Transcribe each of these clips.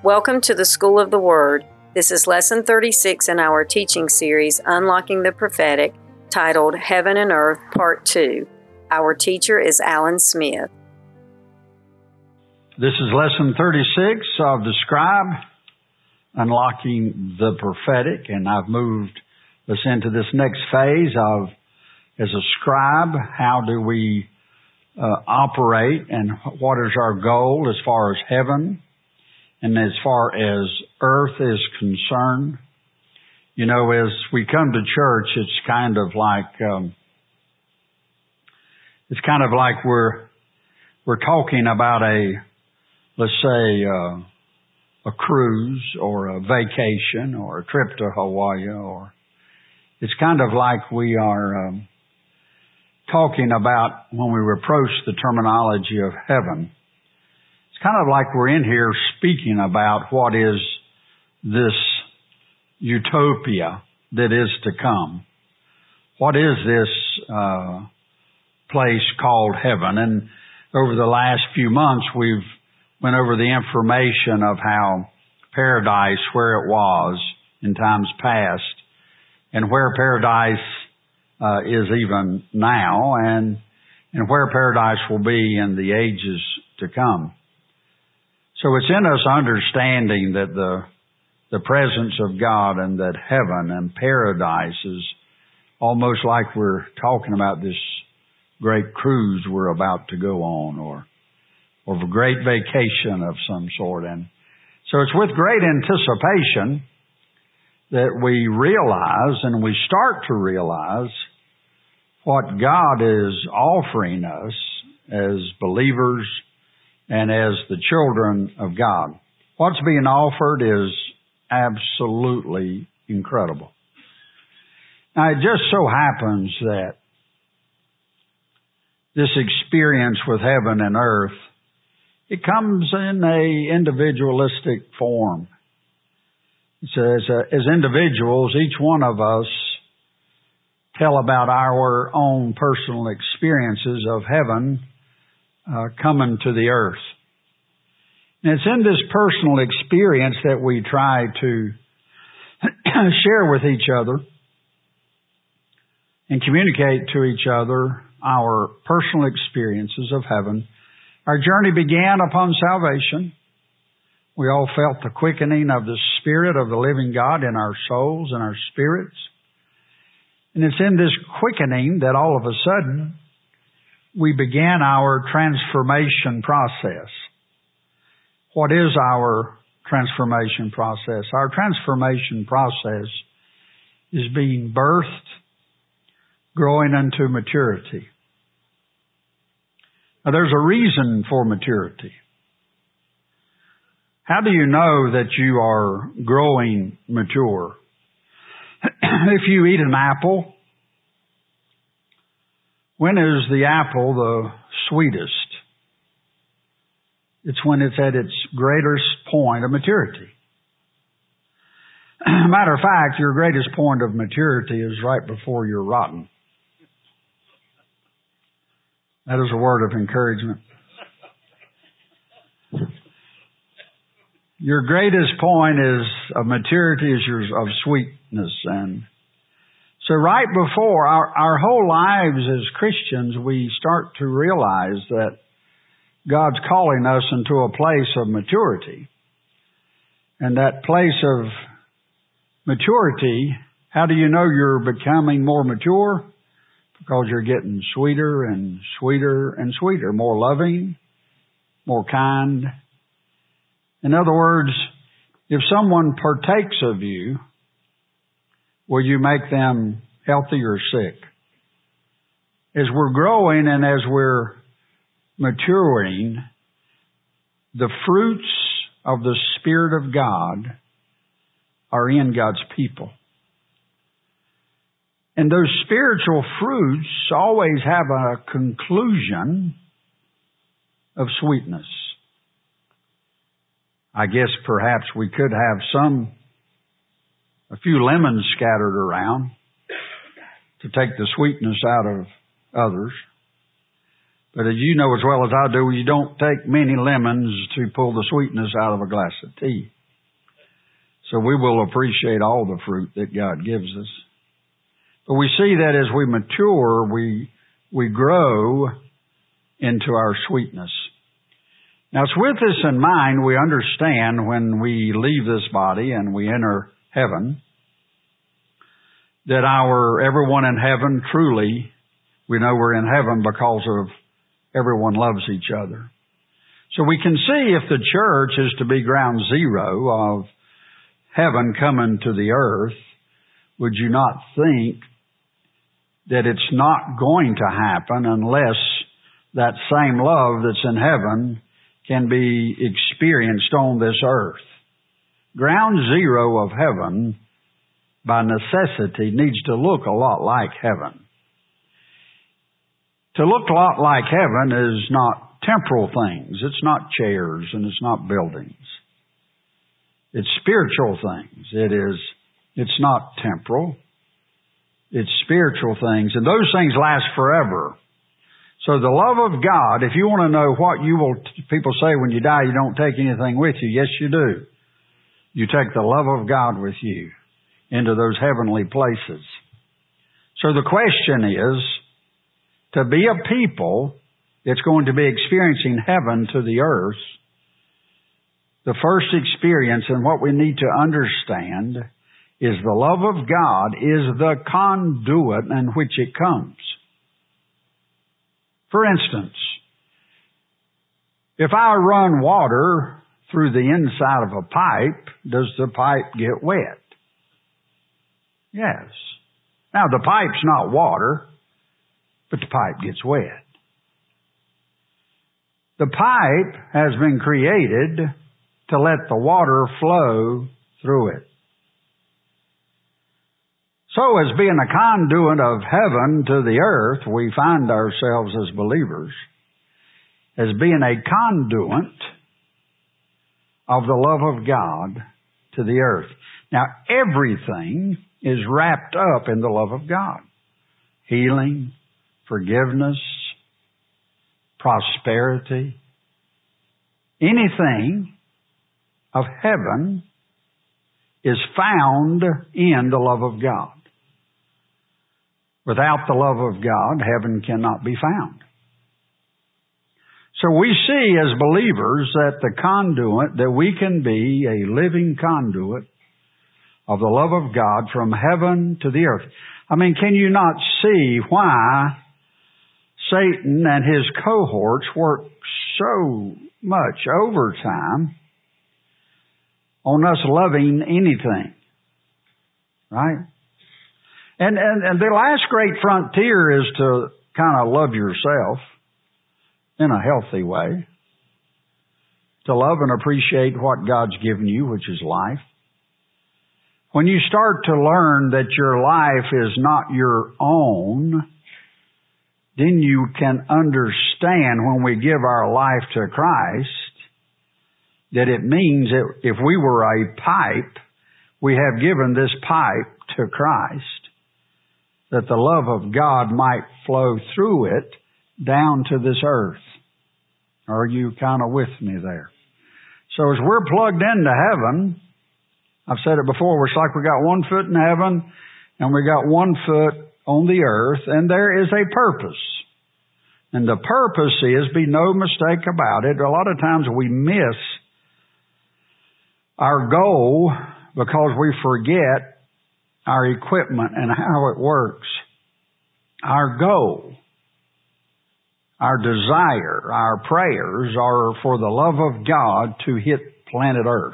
Welcome to the School of the Word. This is Lesson 36 in our teaching series, Unlocking the Prophetic, titled Heaven and Earth, Part 2. Our teacher is Alan Smith. This is Lesson 36 of the Scribe, Unlocking the Prophetic, and I've moved us into this next phase of, as a scribe, how do we operate and what is our goal as far as heaven and as far as earth is concerned. You know, as we come to church, it's kind of like we're talking about let's say a cruise or a vacation or a trip to Hawaii, or it's kind of like we are talking about when we approach the terminology of heaven. It's kind of like we're in here speaking about what is this utopia that is to come. What is this place called heaven? And over the last few months, we've went over the information of how paradise, where it was in times past, and where paradise is even now, and where paradise will be in the ages to come. So it's in us understanding that the presence of God and that heaven and paradise is almost like we're talking about this great cruise we're about to go on, or a great vacation of some sort. And so it's with great anticipation that we realize, and we start to realize, what God is offering us as believers and as the children of God. What's being offered is absolutely incredible. Now, it just so happens that this experience with heaven and earth, it comes in a individualistic form. It says, as individuals, each one of us tell about our own personal experiences of heaven coming to the earth. And it's in this personal experience that we try to share with each other and communicate to each other our personal experiences of heaven. Our journey began upon salvation. We all felt the quickening of the Spirit of the living God in our souls and our spirits. And it's in this quickening that all of a sudden we began our transformation process. What is our transformation process? Our transformation process is being birthed, growing into maturity. Now, there's a reason for maturity. How do you know that you are growing mature? If you eat an apple, when is the apple the sweetest? It's when it's at its greatest point of maturity. Matter of fact, your greatest point of maturity is right before you're rotten. That is a word of encouragement. Your greatest point of maturity is of sweetness. And so right before our whole lives as Christians, we start to realize that God's calling us into a place of maturity. And that place of maturity, how do you know you're becoming more mature? Because you're getting sweeter and sweeter and sweeter, more loving, more kind. In other words, if someone partakes of you, will you make them healthy or sick? As we're growing and as we're maturing, the fruits of the Spirit of God are in God's people. And those spiritual fruits always have a conclusion of sweetness. I guess perhaps we could have a few lemons scattered around to take the sweetness out of others. But as you know as well as I do, you don't take many lemons to pull the sweetness out of a glass of tea. So we will appreciate all the fruit that God gives us. But we see that as we mature, we grow into our sweetness. Now, it's with this in mind we understand when we leave this body and we enter heaven that everyone in heaven truly, we know we're in heaven because of everyone loves each other. So we can see if the church is to be ground zero of heaven coming to the earth, would you not think that it's not going to happen unless that same love that's in heaven can be experienced on this earth? Ground zero of heaven, by necessity, needs to look a lot like heaven. To look a lot like heaven is not temporal things. It's not chairs and it's not buildings. It's spiritual things. It's not temporal. It's spiritual things. And those things last forever. So the love of God, if you want to know what people say when you die, you don't take anything with you. Yes, you do. You take the love of God with you into those heavenly places. So the question is, to be a people that's going to be experiencing heaven to the earth, the first experience and what we need to understand is the love of God is the conduit in which it comes. For instance, if I run water through the inside of a pipe, does the pipe get wet? Yes. Now, the pipe's not water, but the pipe gets wet. The pipe has been created to let the water flow through it. So, as being a conduit of heaven to the earth, we find ourselves as believers as being a conduit of the love of God to the earth. Now, everything is wrapped up in the love of God. Healing, forgiveness, prosperity, anything of heaven is found in the love of God. Without the love of God, heaven cannot be found. So we see as believers that the conduit, that we can be a living conduit of the love of God from heaven to the earth. I mean, can you not see why Satan and his cohorts work so much overtime on us loving anything? Right? And the last great frontier is to kind of love yourself in a healthy way. To love and appreciate what God's given you, which is life. When you start to learn that your life is not your own, then you can understand when we give our life to Christ that it means that if we were a pipe, we have given this pipe to Christ, that the love of God might flow through it down to this earth. Are you kind of with me there? So as we're plugged into heaven, I've said it before, it's like we got one foot in heaven and we got one foot on the earth, and there is a purpose. And the purpose is, be no mistake about it, a lot of times we miss our goal because we forget our equipment and how it works. Our goal, our desire, our prayers are for the love of God to hit planet Earth.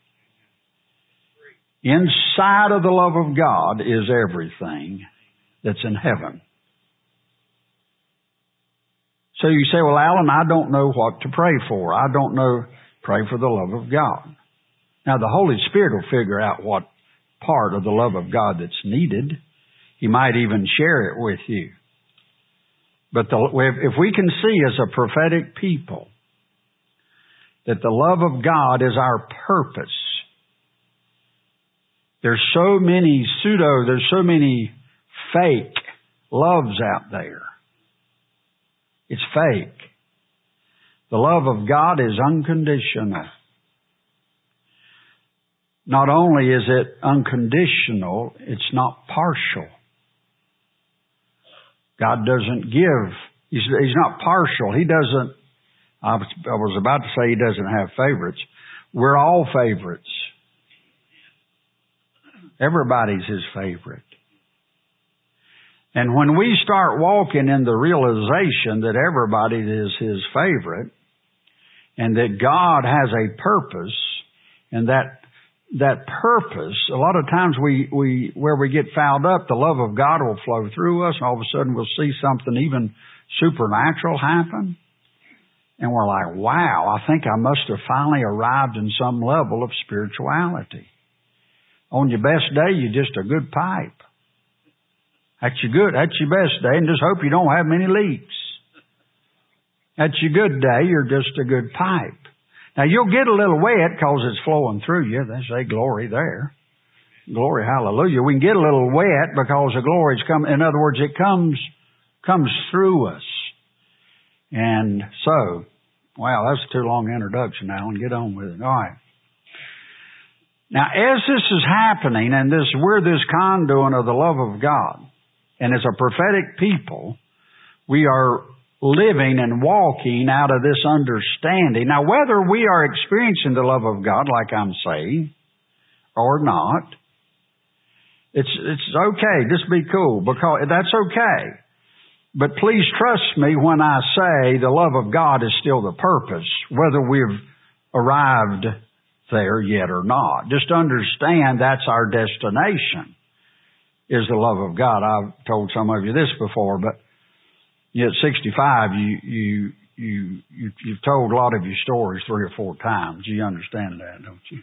Inside of the love of God is everything that's in heaven. So you say, well, Alan, I don't know what to pray for. I don't know. Pray for the love of God. Now, the Holy Spirit will figure out what part of the love of God that's needed. He might even share it with you. But if we can see as a prophetic people that the love of God is our purpose, there's so many fake loves out there. It's fake. The love of God is unconditional. Not only is it unconditional, it's not partial. God doesn't give. He's not partial. He doesn't, I was about to say He doesn't have favorites. We're all favorites. Everybody's His favorite. And when we start walking in the realization that everybody is His favorite, and that God has a purpose, and that purpose, a lot of times where we get fouled up, the love of God will flow through us, and all of a sudden we'll see something even supernatural happen. And we're like, wow, I think I must have finally arrived in some level of spirituality. On your best day, you're just a good pipe. That's your best day, and just hope you don't have many leaks. That's your good day, you're just a good pipe. Now you'll get a little wet because it's flowing through you. They say glory there. Glory, hallelujah. We can get a little wet because the glory's come. In other words, it comes through us. And so, wow, that's a too long introduction, Alan. Get on with it. All right. Now, as this is happening, and we're this conduit of the love of God, and as a prophetic people, we are living and walking out of this understanding. Now, whether we are experiencing the love of God, like I'm saying, or not, it's okay. Just be cool, because that's okay. But please trust me when I say the love of God is still the purpose, whether we've arrived there yet or not. Just understand that's our destination, is the love of God. I've told some of you this before, but at 65, you've told a lot of your stories 3 or 4 times. You understand that, don't you?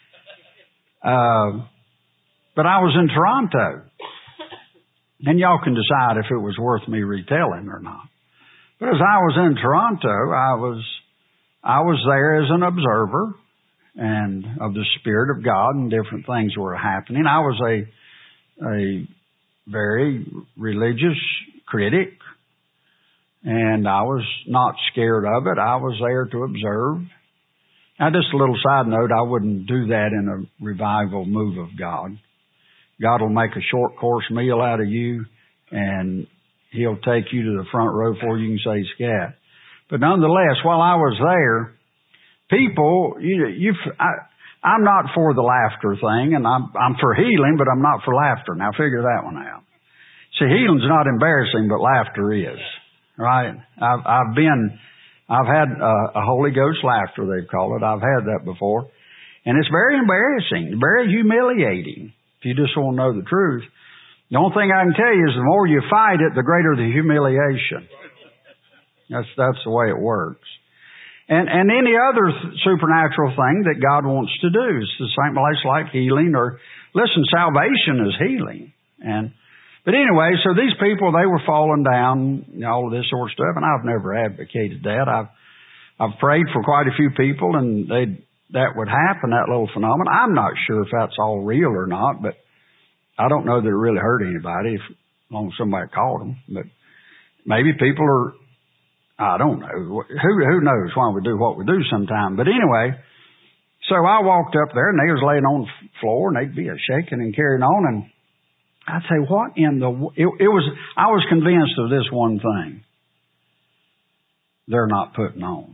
But I was in Toronto, and y'all can decide if it was worth me retelling or not. But as I was in Toronto, I was there as an observer and of the Spirit of God, and different things were happening. I was a very religious critic, and I was not scared of it. I was there to observe. Now, just a little side note, I wouldn't do that in a revival move of God. God will make a short course meal out of you, and He'll take you to the front row before you can say scat. But nonetheless, while I was there, people, I'm not for the laughter thing, and I'm for healing, but I'm not for laughter. Now, figure that one out. See, healing's not embarrassing, but laughter is. Right? I've had a Holy Ghost laughter, they've called it. I've had that before. And it's very embarrassing, very humiliating, if you just want to know the truth. The only thing I can tell you is the more you fight it, the greater the humiliation. That's the way it works. And any other supernatural thing that God wants to do is the same place like healing, or listen, salvation is healing. But anyway, so these people, they were falling down, all of this sort of stuff, and I've never advocated that. I've prayed for quite a few people, and that would happen, that little phenomenon. I'm not sure if that's all real or not, but I don't know that it really hurt anybody, as long as somebody called them. But maybe people are, I don't know. Who knows why we do what we do sometime. But anyway, so I walked up there, and they was laying on the floor, and they'd be shaking and carrying on, and I'd say, what in the... I was convinced of this one thing. They're not putting on.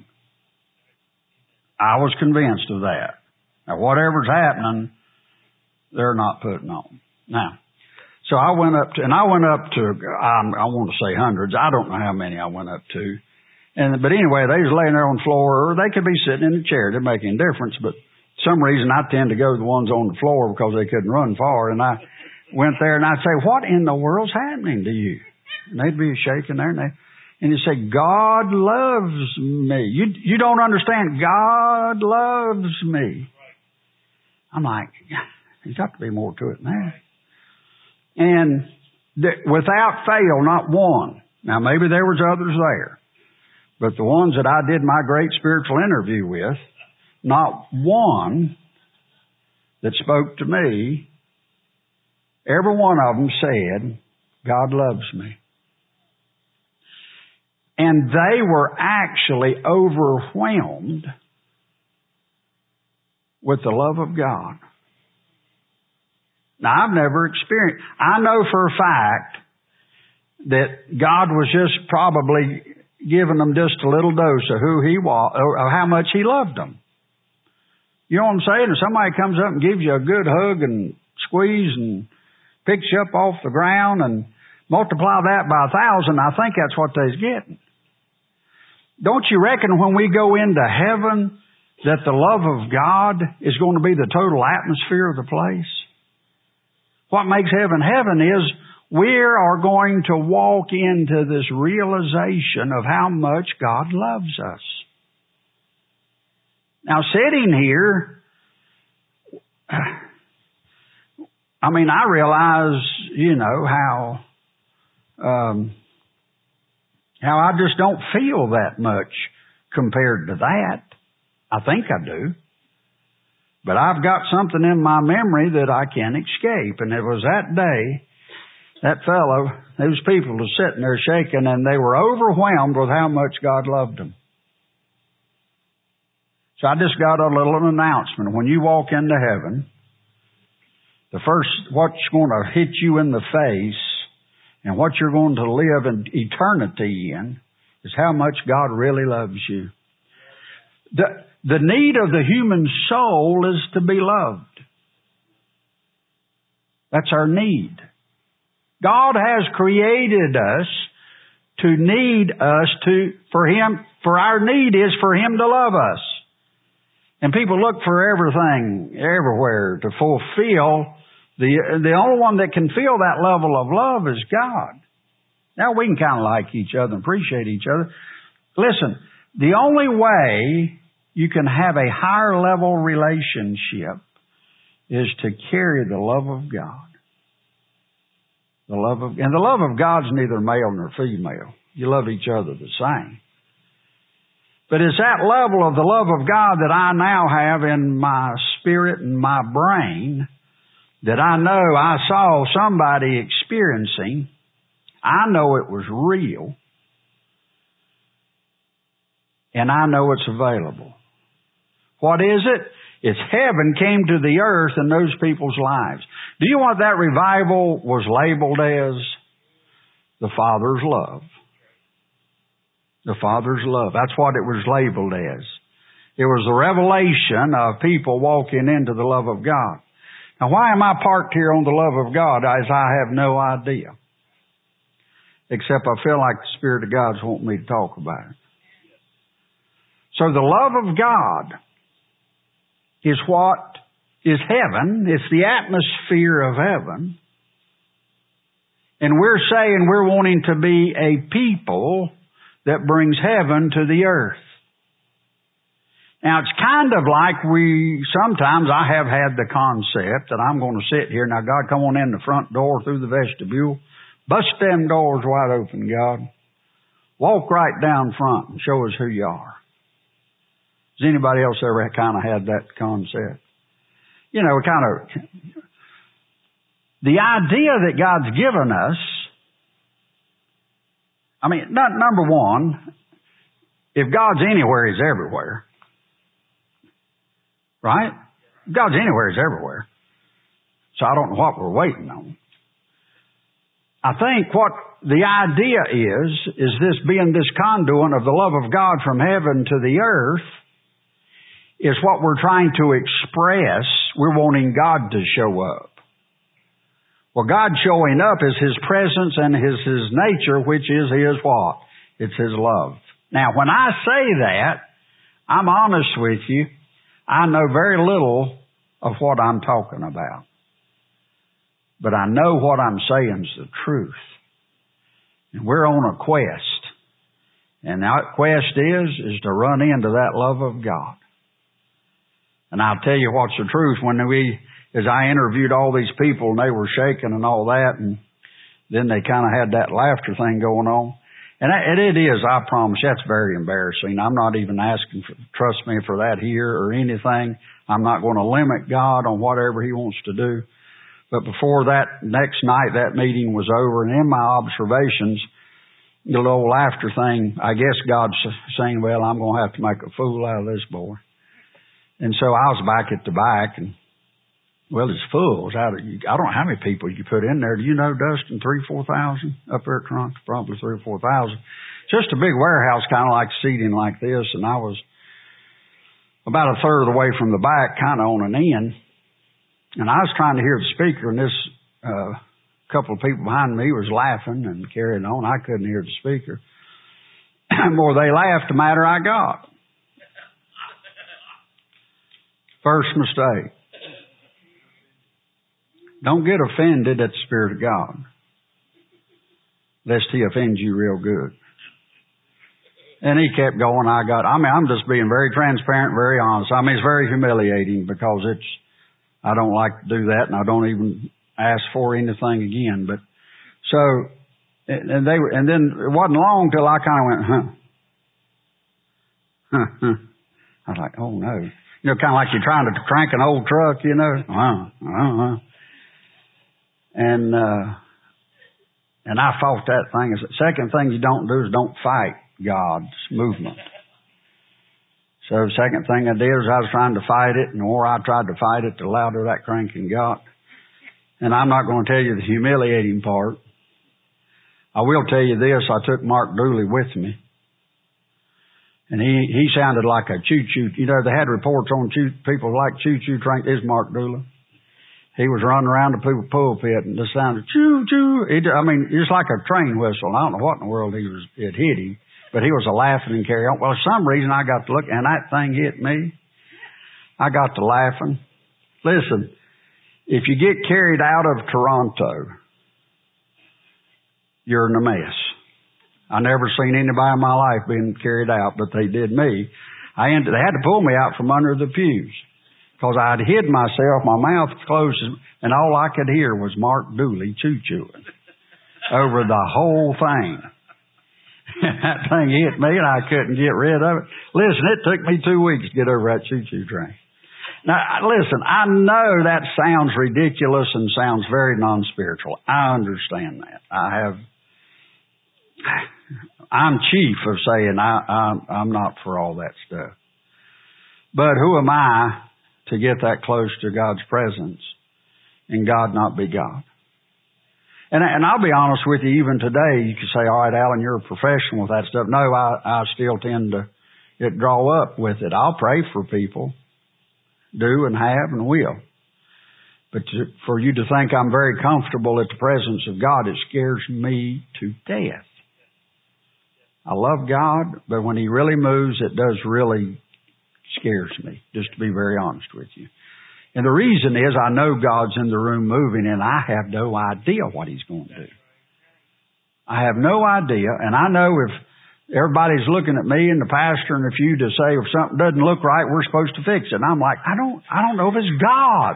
I was convinced of that. Now, whatever's happening, they're not putting on. Now, so I went up to, I want to say hundreds. I don't know how many I went up to. But anyway, they was laying there on the floor, or they could be sitting in a chair. It didn't make any difference. But for some reason, I tend to go to the ones on the floor because they couldn't run far. And I went there and I'd say, what in the world's happening to you? And they'd be shaking there, and you'd say, God loves me. You don't understand. God loves me. I'm like, there's got to be more to it than that. And without fail, not one. Now, maybe there was others there, but the ones that I did my great spiritual interview with, not one that spoke to me, every one of them said, God loves me. And they were actually overwhelmed with the love of God. Now, I've never experienced. I know for a fact that God was just probably giving them just a little dose of who He was, or how much He loved them. You know what I'm saying? If somebody comes up and gives you a good hug and squeeze and picks you up off the ground and multiply that by 1,000, I think that's what they's getting. Don't you reckon when we go into heaven that the love of God is going to be the total atmosphere of the place? What makes heaven heaven is we are going to walk into this realization of how much God loves us. Now, sitting here, I mean, I realize, how I just don't feel that much compared to that. I think I do. But I've got something in my memory that I can't escape. And it was that day, that fellow, those people were sitting there shaking, and they were overwhelmed with how much God loved them. So I just got a little announcement. When you walk into heaven, the first, what's going to hit you in the face and what you're going to live in eternity in is how much God really loves you. The need of the human soul is to be loved. That's our need. God has created us to need us for our need is for Him to love us. And people look for everything, everywhere to fulfill. The only one that can feel that level of love is God. Now we can kind of like each other and appreciate each other. Listen, the only way you can have a higher level relationship is to carry the love of God. And the love of God's neither male nor female. You love each other the same. But it's that level of the love of God that I now have in my spirit and my brain that I know I saw somebody experiencing. I know it was real. And I know it's available. What is it? It's heaven came to the earth in those people's lives. Do you know what that revival was labeled as? The Father's love. The Father's love. That's what it was labeled as. It was the revelation of people walking into the love of God. Now, why am I parked here on the love of God? As I have no idea. Except I feel like the Spirit of God's wanting me to talk about it. So the love of God is what is heaven. It's the atmosphere of heaven. And we're saying we're wanting to be a people that brings heaven to the earth. Now, it's kind of like sometimes I have had the concept that I'm going to sit here. Now, God, come on in the front door through the vestibule. Bust them doors wide open, God. Walk right down front and show us who you are. Has anybody else ever kind of had that concept? The idea that God's given us, number one, if God's anywhere, He's everywhere. Right? If God's anywhere, He's everywhere. So I don't know what we're waiting on. I think what the idea is this being this conduit of the love of God from heaven to the earth is what we're trying to express. We're wanting God to show up. Well, God showing up is His presence and His nature, which is His what? It's His love. Now, when I say that, I'm honest with you, I know very little of what I'm talking about. But I know what I'm saying is the truth. And we're on a quest. And that quest is to run into that love of God. And I'll tell you what's the truth. As I interviewed all these people and they were shaking and all that, and then they kind of had that laughter thing going on. And it is, I promise, that's very embarrassing. I'm not even asking trust me for that here or anything. I'm not going to limit God on whatever He wants to do. But before that next night, that meeting was over, and in my observations, the little laughter thing, I guess God's saying, well, I'm going to have to make a fool out of this boy. And so I was back at the back, and, well, it's full. I don't know how many people you put in there. Do you know, Dustin, 3,000-4,000 up there at Toronto? Probably 3,000 or 4,000. Just a big warehouse, kind of like seating like this, and I was about a third of the way from the back, kind of on an end. And I was trying to hear the speaker, and this couple of people behind me was laughing and carrying on. I couldn't hear the speaker. The more they laughed, the madder I got. First mistake. Don't get offended at the Spirit of God, lest He offends you real good. And he kept going. I'm just being very transparent, very honest. It's very humiliating because I don't like to do that, and I don't even ask for anything again. But so, and then it wasn't long till I kind of went, huh. I was like, oh no. You know, kind of like you're trying to crank an old truck, you know. And I fought that thing. The second thing you don't do is don't fight God's movement. So the second thing I did was I was trying to fight it, and the more I tried to fight it, the louder that cranking got. And I'm not going to tell you the humiliating part. I will tell you this, I took Mark Dooley with me. And he sounded like a choo-choo. You know, they had reports on people like choo-choo train. This is Mark Dooley. He was running around the pulpit and just sounded choo-choo. It's like a train whistle. I don't know what in the world it hit him. But he was laughing and carrying on. Well, for some reason I got to look, and that thing hit me. I got to laughing. Listen, if you get carried out of Toronto, you're in a mess. I never seen anybody in my life being carried out, but they did me. They had to pull me out from under the pews because I'd hid myself, my mouth closed, and all I could hear was Mark Dooley choo-chooing over the whole thing. That thing hit me, and I couldn't get rid of it. Listen, it took me 2 weeks to get over that choo-choo train. Now, listen, I know that sounds ridiculous and sounds very non-spiritual. I understand that. I'm chief of saying I'm not for all that stuff. But who am I to get that close to God's presence and God not be God? And I'll be honest with you, even today, you could say, all right, Alan, you're a professional with that stuff. No, I still tend to draw up with it. I'll pray for people, do and have and will. But for you to think I'm very comfortable at the presence of God, it scares me to death. I love God, but when He really moves, it does really scares me, just to be very honest with you. And the reason is I know God's in the room moving, and I have no idea what He's going to do. I have no idea, and I know if everybody's looking at me and the pastor and a few to say if something doesn't look right, we're supposed to fix it. And I'm like, I don't know if it's God.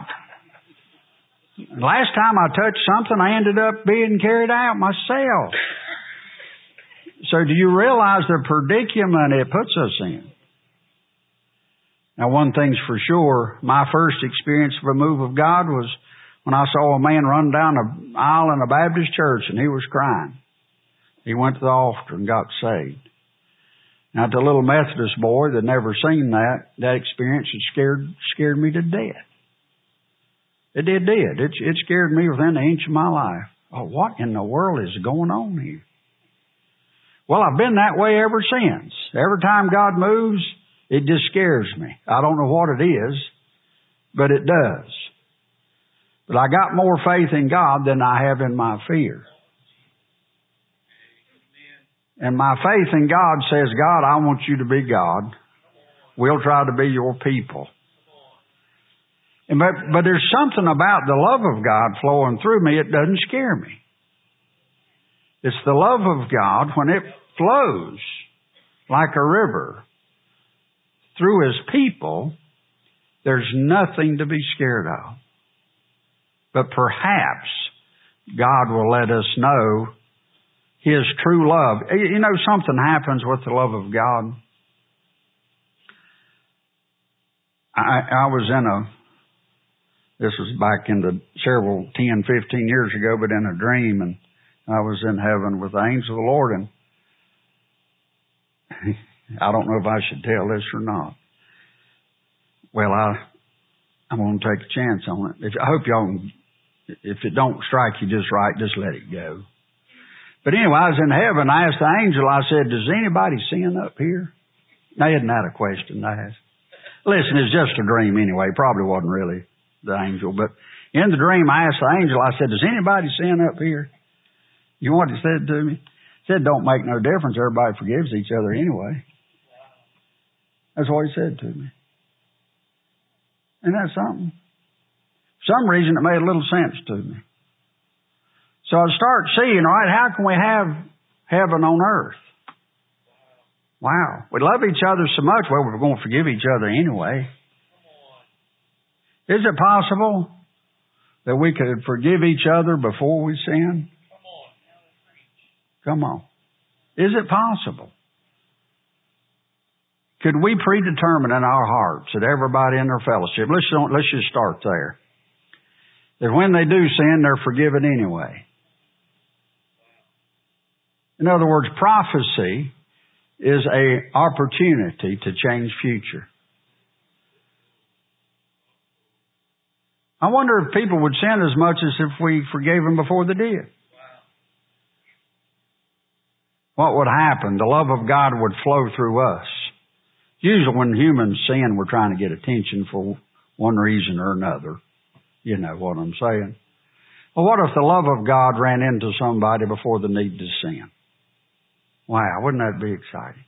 Last time I touched something, I ended up being carried out myself. So do you realize the predicament it puts us in? Now, one thing's for sure, my first experience of a move of God was when I saw a man run down an aisle in a Baptist church and he was crying. He went to the altar and got saved. Now, to a little Methodist boy that never seen that experience, it scared me to death. It did. It scared me within an inch of my life. Oh, what in the world is going on here? Well, I've been that way ever since. Every time God moves, it just scares me. I don't know what it is, but it does. But I got more faith in God than I have in my fear. And my faith in God says, God, I want you to be God. We'll try to be your people. But there's something about the love of God flowing through me. It doesn't scare me. It's the love of God when it flows like a river through His people. There's nothing to be scared of. But perhaps God will let us know His true love. You know, something happens with the love of God. I was this was back in the 10, 15 years ago, but in a dream, and I was in heaven with the angels of the Lord, and I don't know if I should tell this or not. Well, I'm going to take a chance on it. I hope y'all can, if it don't strike you just right, just let it go. But anyway, I was in heaven. I asked the angel, I said, does anybody sin up here? Now, isn't that a question to ask? Listen, it's just a dream anyway. Probably wasn't really the angel. But in the dream, I asked the angel, I said, does anybody sin up here? You know what he said to me? He said, don't make no difference. Everybody forgives each other anyway. That's what he said to me. Isn't that something? For some reason, it made a little sense to me. So I start seeing, all right, how can we have heaven on earth? Wow. We love each other so much, well, we're going to forgive each other anyway. Is it possible that we could forgive each other before we sin? Come on. Is it possible? Could we predetermine in our hearts that everybody in their fellowship, let's just start there, that when they do sin, they're forgiven anyway? In other words, prophecy is an opportunity to change future. I wonder if people would sin as much as if we forgave them before they did. What would happen? The love of God would flow through us. Usually when humans sin, we're trying to get attention for one reason or another. You know what I'm saying. Well, what if the love of God ran into somebody before the need to sin? Wow, wouldn't that be exciting?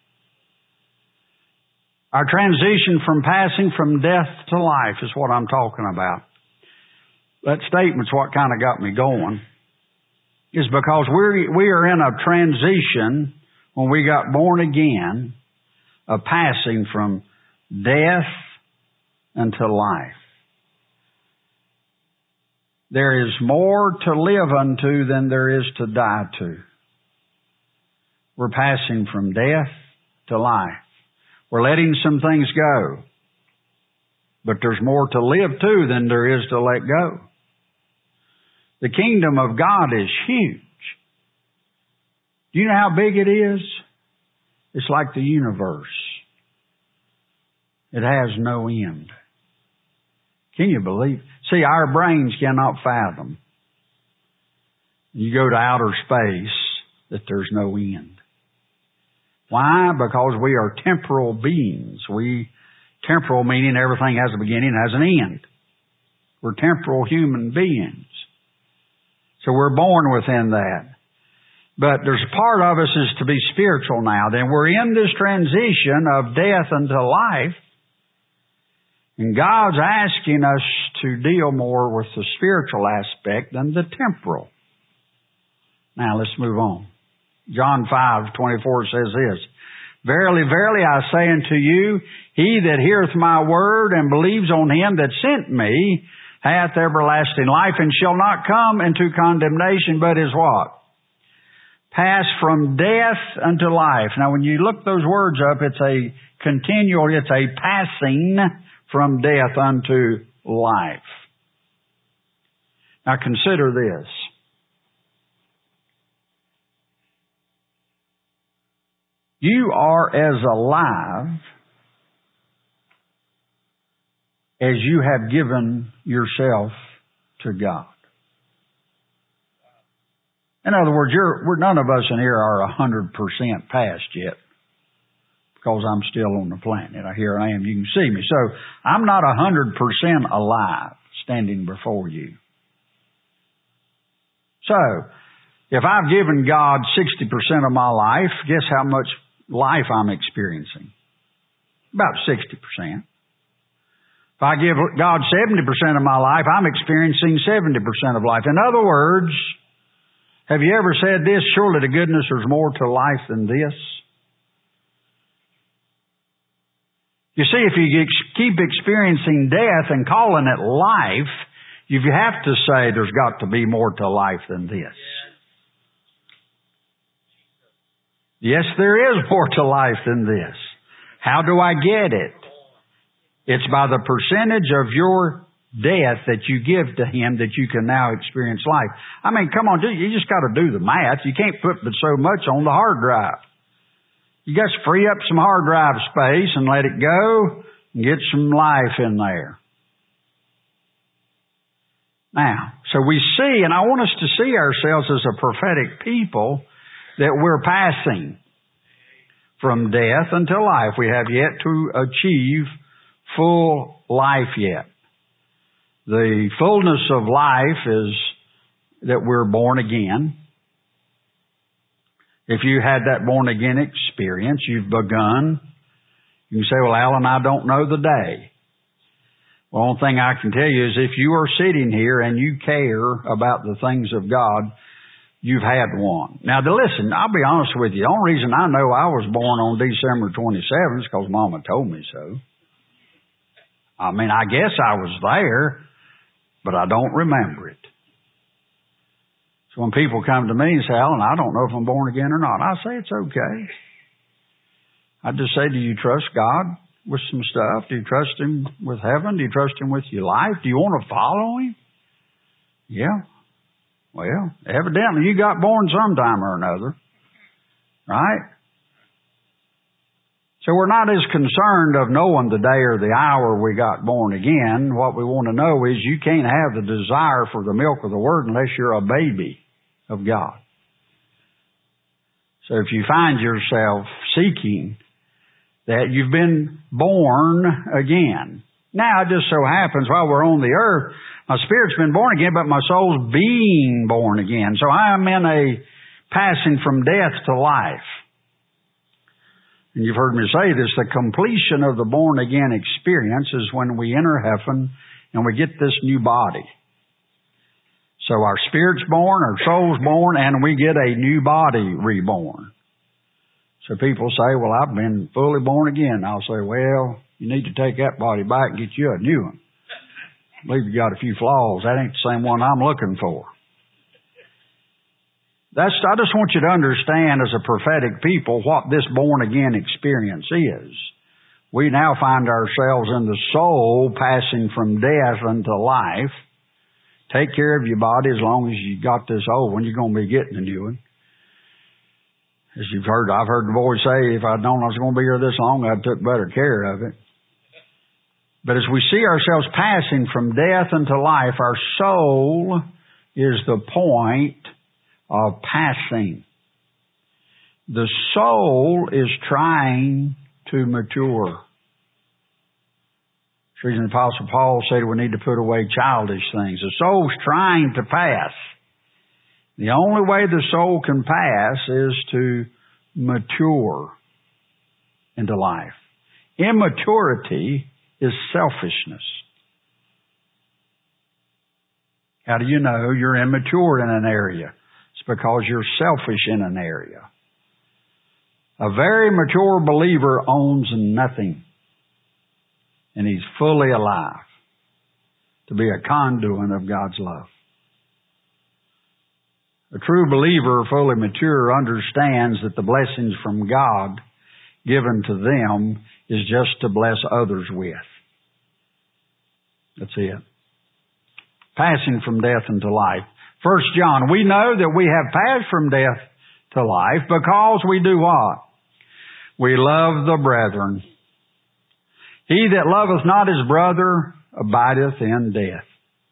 Our transition from passing from death to life is what I'm talking about. That statement's what kind of got me going. Is because we are in a transition when we got born again, of passing from death unto life. There is more to live unto than there is to die to. We're passing from death to life. We're letting some things go. But there's more to live to than there is to let go. The kingdom of God is huge. Do you know how big it is? It's like the universe. It has no end. Can you believe? See, our brains cannot fathom. You go to outer space, that there's no end. Why? Because we are temporal beings. Temporal meaning everything has a beginning and has an end. We're temporal human beings. So we're born within that. But there's a part of us is to be spiritual now. Then we're in this transition of death unto life. And God's asking us to deal more with the spiritual aspect than the temporal. Now let's move on. John 5:24 says this, Verily, verily, I say unto you, he that heareth my word and believes on him that sent me hath everlasting life and shall not come into condemnation, but is what? Pass from death unto life. Now when you look those words up, it's a continual, it's a passing from death unto life. Now consider this. You are as alive as you have given yourself to God. In other words, none of us in here are 100% past yet, because I'm still on the planet. Here I am. You can see me. So I'm not 100% alive standing before you. So if I've given God 60% of my life, guess how much life I'm experiencing? About 60%. If I give God 70% of my life, I'm experiencing 70% of life. In other words, have you ever said this? Surely to goodness there's more to life than this. You see, if you keep experiencing death and calling it life, you have to say there's got to be more to life than this. Yes, there is more to life than this. How do I get it? It's by the percentage of your death that you give to Him that you can now experience life. I mean, come on, you just got to do the math. You can't put so much on the hard drive. You got to free up some hard drive space and let it go and get some life in there. Now, so we see, and I want us to see ourselves as a prophetic people, that we're passing from death unto life. We have yet to achieve full life yet. The fullness of life is that we're born again. If you had that born again experience, you've begun. You can say, well, Alan, I don't know the day. Well, the only thing I can tell you is if you are sitting here and you care about the things of God, you've had one. Now, listen, I'll be honest with you. The only reason I know I was born on December 27th is because Mama told me so. I mean, I guess I was there, but I don't remember it. So when people come to me and say, Alan, I don't know if I'm born again or not, I say it's okay. I just say, do you trust God with some stuff? Do you trust Him with heaven? Do you trust Him with your life? Do you want to follow Him? Yeah. Well, evidently you got born sometime or another, right? So we're not as concerned of knowing the day or the hour we got born again. What we want to know is you can't have the desire for the milk of the Word unless you're a baby of God. So if you find yourself seeking that, you've been born again. Now it just so happens while we're on the earth, my spirit's been born again, but my soul's being born again. So I am in a passing from death to life. And you've heard me say this, the completion of the born again experience is when we enter heaven and we get this new body. So our spirit's born, our soul's born, and we get a new body reborn. So people say, well, I've been fully born again. I'll say, well, you need to take that body back and get you a new one. I believe you got a few flaws. That ain't the same one I'm looking for. I just want you to understand as a prophetic people what this born again experience is. We now find ourselves in the soul passing from death unto life. Take care of your body as long as you got this old one. You're going to be getting a new one. As you've heard, I've heard the boys say, if I'd known I was going to be here this long, I'd took better care of it. But as we see ourselves passing from death unto life, our soul is the point of passing. The soul is trying to mature. The reason the Apostle Paul said we need to put away childish things. The soul's trying to pass. The only way the soul can pass is to mature into life. Immaturity is selfishness. How do you know you're immature in an area? It's because you're selfish in an area. A very mature believer owns nothing. And he's fully alive to be a conduit of God's love. A true believer, fully mature, understands that the blessings from God given to them is just to bless others with. That's it. Passing from death into life. 1 John, we know that we have passed from death to life because we do what? We love the brethren. He that loveth not his brother abideth in death.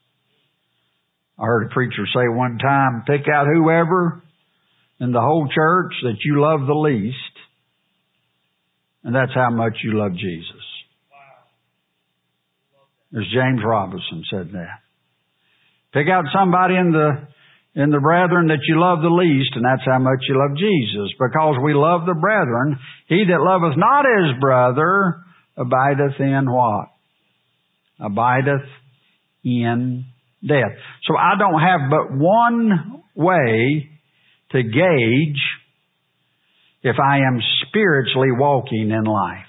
I heard a preacher say one time, pick out whoever in the whole church that you love the least, and that's how much you love Jesus. As James Robinson said that. Pick out somebody in the brethren that you love the least, and that's how much you love Jesus. Because we love the brethren, he that loveth not his brother abideth in what? Abideth in death. So I don't have but one way to gauge if I am spiritually walking in life.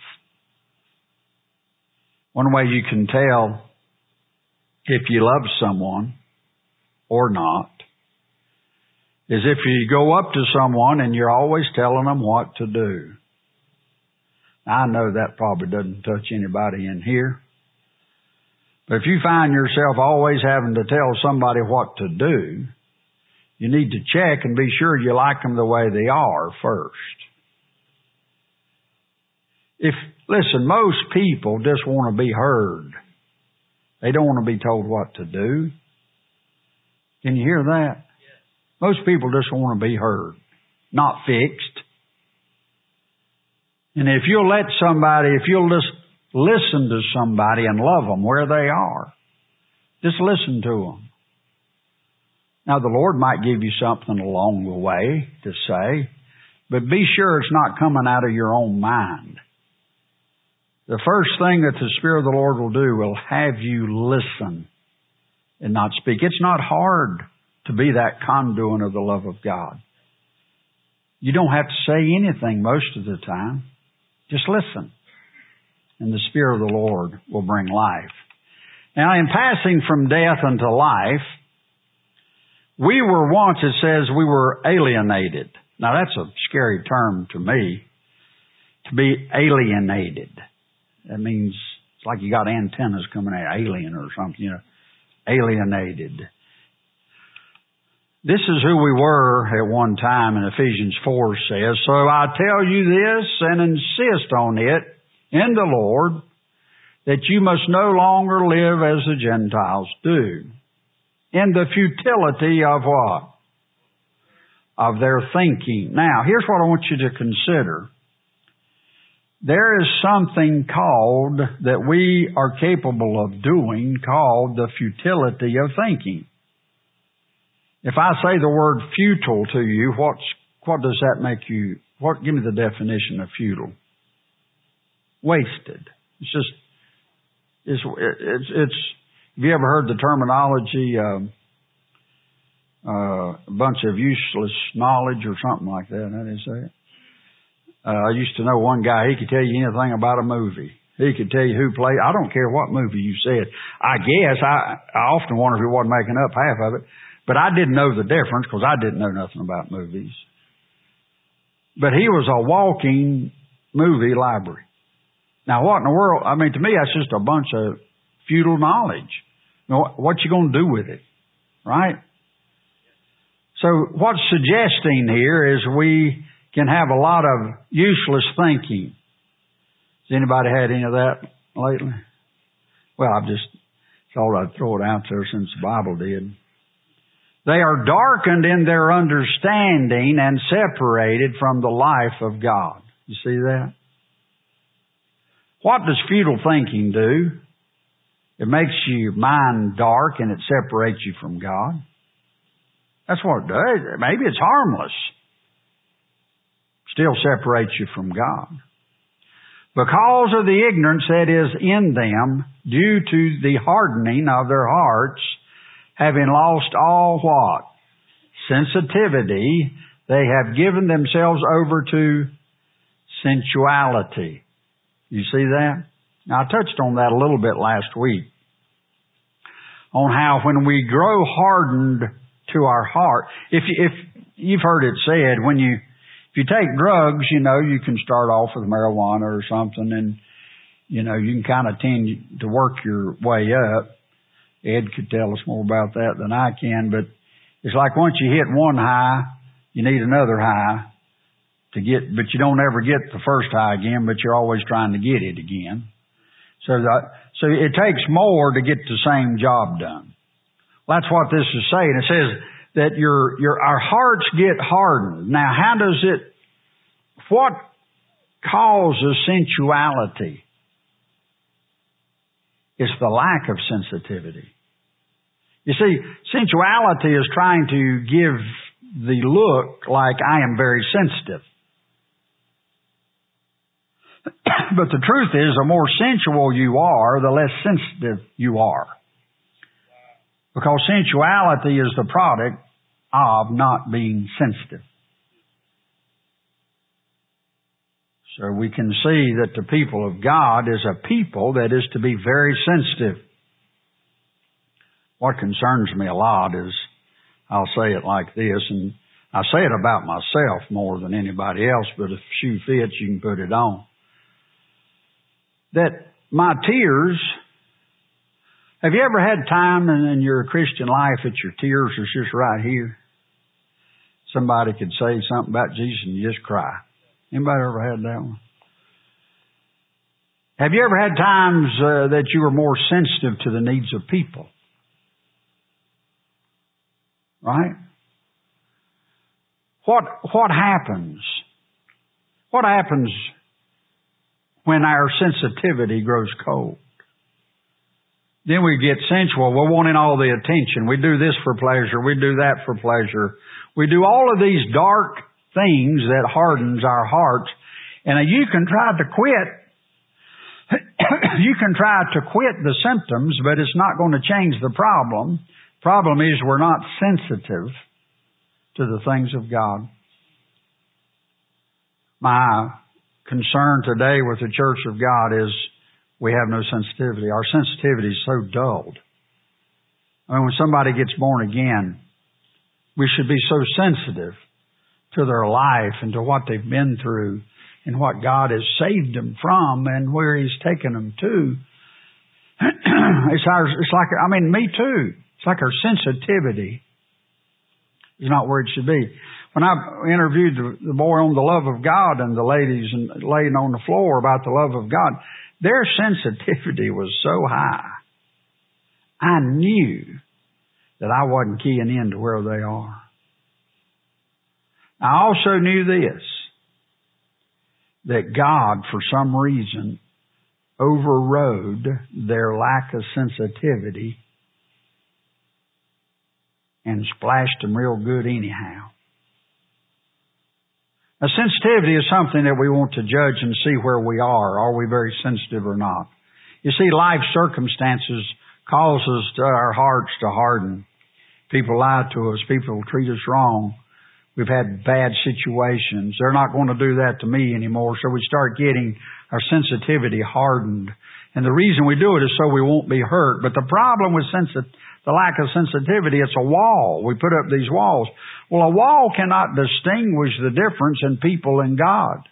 One way you can tell if you love someone or not is if you go up to someone and you're always telling them what to do. I know that probably doesn't touch anybody in here. But if you find yourself always having to tell somebody what to do, you need to check and be sure you like them the way they are first. Listen, most people just want to be heard. They don't want to be told what to do. Can you hear that? Most people just want to be heard, not fixed. And if you'll just listen to somebody and love them where they are, just listen to them. Now, the Lord might give you something along the way to say, but be sure it's not coming out of your own mind. The first thing that the Spirit of the Lord will do will have you listen and not speak. It's not hard to be that conduit of the love of God. You don't have to say anything most of the time. Just listen. And the Spirit of the Lord will bring life. Now, in passing from death unto life, we were once, it says, we were alienated. Now, that's a scary term to me, to be alienated. That means it's like you got antennas coming out, alien or something, alienated. This is who we were at one time, and Ephesians 4 says, so I tell you this and insist on it in the Lord, that you must no longer live as the Gentiles do, in the futility of what? Of their thinking. Now, here's what I want you to consider. There is something called, that we are capable of doing, called the futility of thinking. If I say the word futile to you, what does that make you, give me the definition of futile. Wasted. It's have you ever heard the terminology, a bunch of useless knowledge or something like that? How do you say it? I used to know one guy, he could tell you anything about a movie. He could tell you who played. I don't care what movie you said. I guess, I often wonder if he wasn't making up half of it. But I didn't know the difference because I didn't know nothing about movies. But he was a walking movie library. Now, what in the world? I mean, to me, that's just a bunch of futile knowledge. What you going to do with it? Right? So what's suggesting here is we can have a lot of useless thinking. Has anybody had any of that lately? Well, I just thought I'd throw it out there since the Bible did. They are darkened in their understanding and separated from the life of God. You see that? What does futile thinking do? It makes your mind dark and it separates you from God. That's what it does. Maybe it's harmless. Still separates you from God. Because of the ignorance that is in them, due to the hardening of their hearts, having lost all what? Sensitivity, they have given themselves over to sensuality. You see that? Now, I touched on that a little bit last week. On how when we grow hardened to our heart, if you've heard it said, if you take drugs, you can start off with marijuana or something and, you can kind of tend to work your way up. Ed could tell us more about that than I can, but it's like once you hit one high, you need another high but you don't ever get the first high again, but you're always trying to get it again. So it takes more to get the same job done. Well, that's what this is saying. It says that our hearts get hardened. Now, what causes sensuality? It's the lack of sensitivity. You see, sensuality is trying to give the look like I am very sensitive. But the truth is, the more sensual you are, the less sensitive you are. Because sensuality is the product of not being sensitive. So we can see that the people of God is a people that is to be very sensitive. What concerns me a lot is, I'll say it like this, and I say it about myself more than anybody else, but if the shoe fits, you can put it on. That my tears, have you ever had time in your Christian life that your tears are just right here? Somebody could say something about Jesus and you just cry. Anybody ever had that one? Have you ever had times that you were more sensitive to the needs of people? Right? What happens? What happens when our sensitivity grows cold? Then we get sensual. We're wanting all the attention. We do this for pleasure. We do that for pleasure. We do all of these dark things that hardens our hearts. And you can try to quit. You can try to quit the symptoms, but it's not going to change the problem. Problem is we're not sensitive to the things of God. My concern today with the Church of God is we have no sensitivity. Our sensitivity is so dulled. I mean, when somebody gets born again, we should be so sensitive to their life and to what they've been through and what God has saved them from and where He's taken them to. Me too. It's like our sensitivity is not where it should be. When I interviewed the boy on the love of God and the ladies laying on the floor about the love of God, their sensitivity was so high. I knew that I wasn't keying into where they are. I also knew this, that God, for some reason, overrode their lack of sensitivity and splashed them real good anyhow. Now, sensitivity is something that we want to judge and see where we are. Are we very sensitive or not? You see, life circumstances causes our hearts to harden. People lie to us. People treat us wrong. We've had bad situations. They're not going to do that to me anymore. So we start getting our sensitivity hardened. And the reason we do it is so we won't be hurt. But the problem with the lack of sensitivity, it's a wall. We put up these walls. Well, a wall cannot distinguish the difference in people and God.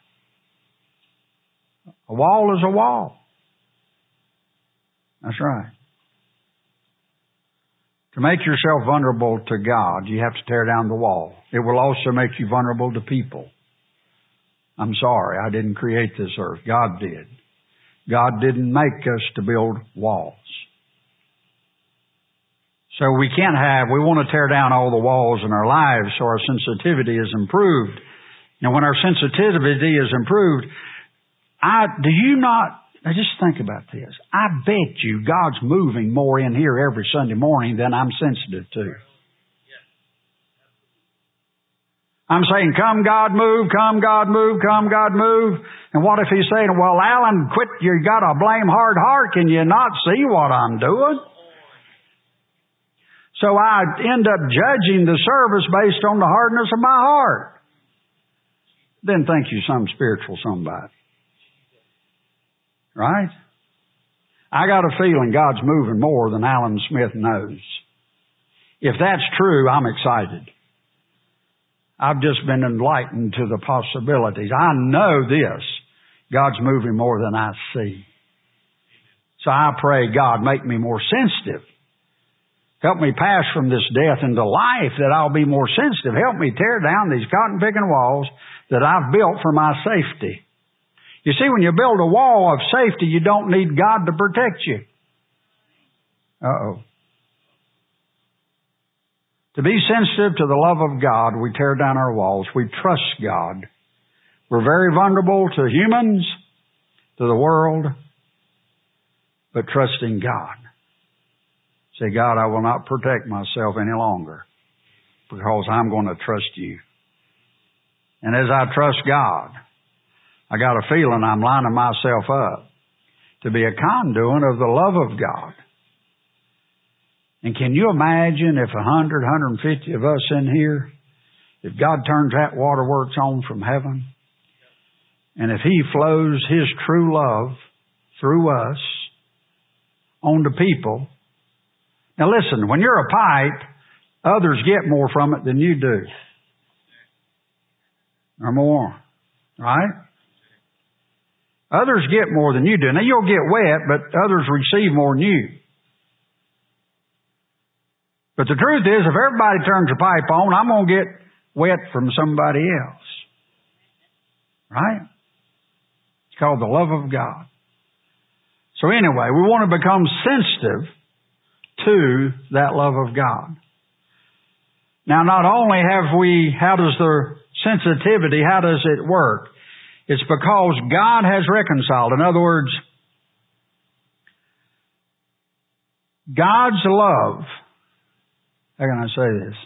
A wall is a wall. That's right. To make yourself vulnerable to God, you have to tear down the wall. It will also make you vulnerable to people. I'm sorry, I didn't create this earth. God did. God didn't make us to build walls. So we want to tear down all the walls in our lives so our sensitivity is improved. Now when our sensitivity is improved, now just think about this. I bet you God's moving more in here every Sunday morning than I'm sensitive to. I'm saying, come God move, come God move, come God move. And what if He's saying, well, Alan, quit, you got a blame hard heart, can you not see what I'm doing? So I end up judging the service based on the hardness of my heart. Then think you some spiritual somebody. Right? I got a feeling God's moving more than Alan Smith knows. If that's true, I'm excited. I've just been enlightened to the possibilities. I know this. God's moving more than I see. So I pray, God, make me more sensitive. Help me pass from this death into life that I'll be more sensitive. Help me tear down these cotton-picking walls that I've built for my safety. You see, when you build a wall of safety, you don't need God to protect you. Uh-oh. To be sensitive to the love of God, we tear down our walls. We trust God. We're very vulnerable to humans, to the world, but trusting God. Say, God, I will not protect myself any longer because I'm going to trust you. And as I trust God, I got a feeling I'm lining myself up to be a conduit of the love of God. And can you imagine if 100, 150 of us in here, if God turns that waterworks on from heaven, and if He flows His true love through us onto people. Now listen, when you're a pipe, others get more from it than you do. Or more. Right? Others get more than you do. Now you'll get wet, but others receive more than you. But the truth is, if everybody turns a pipe on, I'm going to get wet from somebody else. Right? It's called the love of God. So anyway, we want to become sensitive to that love of God. Now, not only how does the sensitivity, how does it work? It's because God has reconciled. In other words, God's love, how can I say this?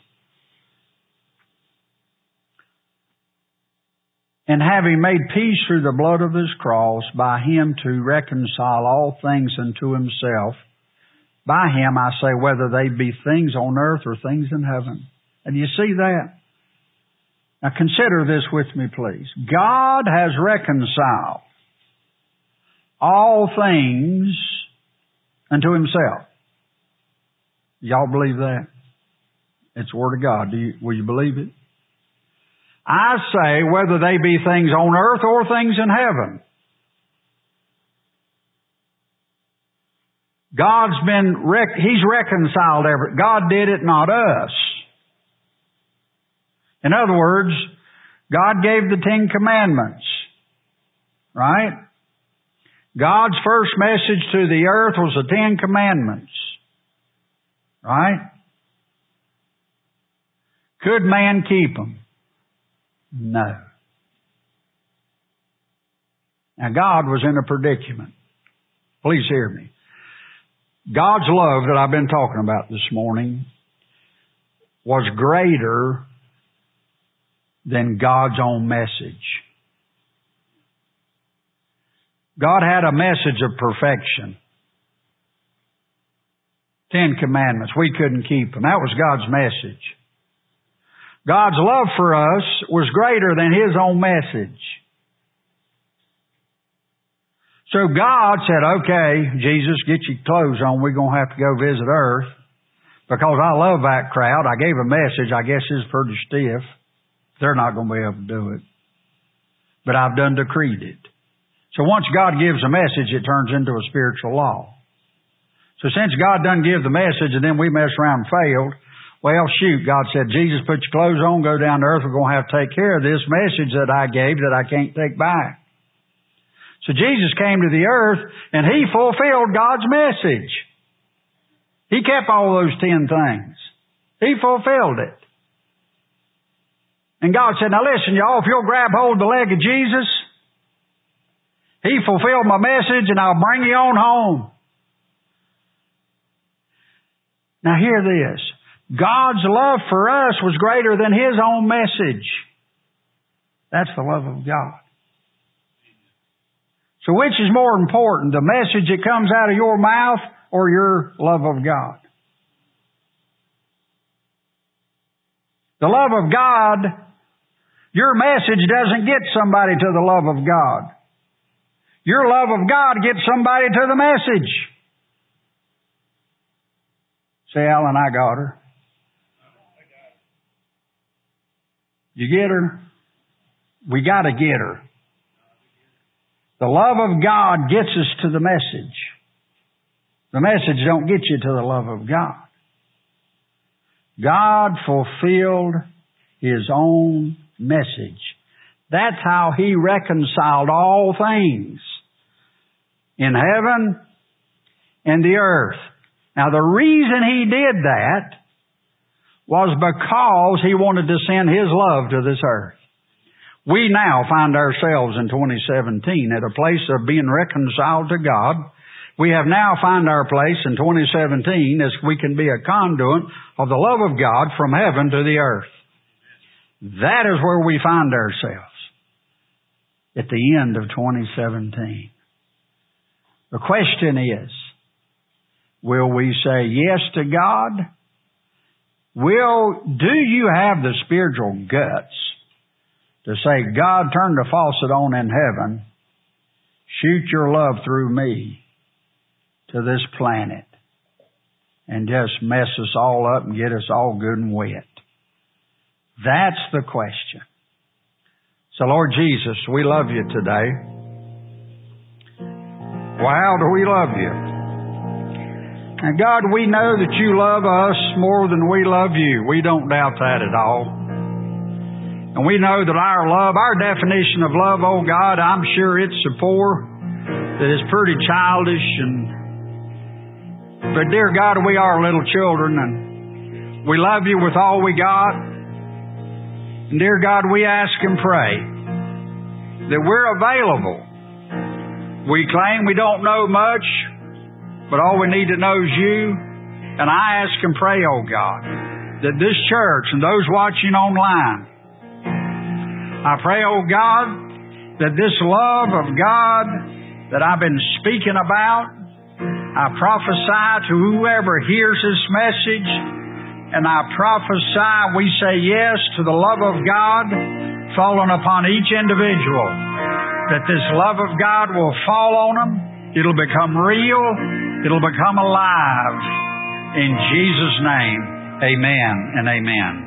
And having made peace through the blood of His cross, by Him to reconcile all things unto Himself. By Him, I say, whether they be things on earth or things in heaven. And you see that? Now consider this with me, please. God has reconciled all things unto Himself. Y'all believe that? It's the Word of God. Will you believe it? I say, whether they be things on earth or things in heaven. He's reconciled everything. God did it, not us. In other words, God gave the 10 Commandments. Right? God's first message to the earth was the 10 Commandments. Right? Could man keep them? No. Now God was in a predicament. Please hear me. God's love that I've been talking about this morning was greater than God's own message. God had a message of perfection. 10 Commandments. We couldn't keep them. That was God's message. God's love for us was greater than His own message. So God said, okay, Jesus, get your clothes on. We're going to have to go visit earth. Because I love that crowd. I gave a message. I guess it's pretty stiff. They're not going to be able to do it. But I've done decreed it. So once God gives a message, it turns into a spiritual law. So since God doesn't give the message and then we mess around and failed, well, shoot, God said, Jesus, put your clothes on, go down to earth. We're going to have to take care of this message that I gave that I can't take back. So Jesus came to the earth and He fulfilled God's message. He kept all those 10 things. He fulfilled it. And God said, now listen, y'all, if you'll grab hold of the leg of Jesus, He fulfilled my message and I'll bring you on home. Now hear this. God's love for us was greater than His own message. That's the love of God. So which is more important, the message that comes out of your mouth or your love of God? The love of God, your message doesn't get somebody to the love of God. Your love of God gets somebody to the message. Say, Alan, I got her. You get her? We got to get her. The love of God gets us to the message. The message don't get you to the love of God. God fulfilled His own message. That's how He reconciled all things in heaven and the earth. Now the reason He did that was because He wanted to send His love to this earth. We now find ourselves in 2017 at a place of being reconciled to God. We have now found our place in 2017 as we can be a conduit of the love of God from heaven to the earth. That is where we find ourselves at the end of 2017. The question is, will we say yes to God? Do you have the spiritual guts to say, God, turn the faucet on in heaven, shoot your love through me to this planet, and just mess us all up and get us all good and wet? That's the question. So, Lord Jesus, we love you today. Wow, do we love you? And God, we know that you love us more than we love you. We don't doubt that at all. And we know that our definition of love, oh God, I'm sure it's so poor. that is pretty childish, but dear God, we are little children, and we love you with all we got. And dear God, we ask and pray that we're available. We claim we don't know much, but all we need to know is you. And I ask and pray, oh God, that this church and those watching online, I pray, oh God, that this love of God that I've been speaking about, I prophesy to whoever hears this message, and I prophesy we say yes to the love of God falling upon each individual, that this love of God will fall on them. It'll become real. It'll become alive. In Jesus' name, amen and amen.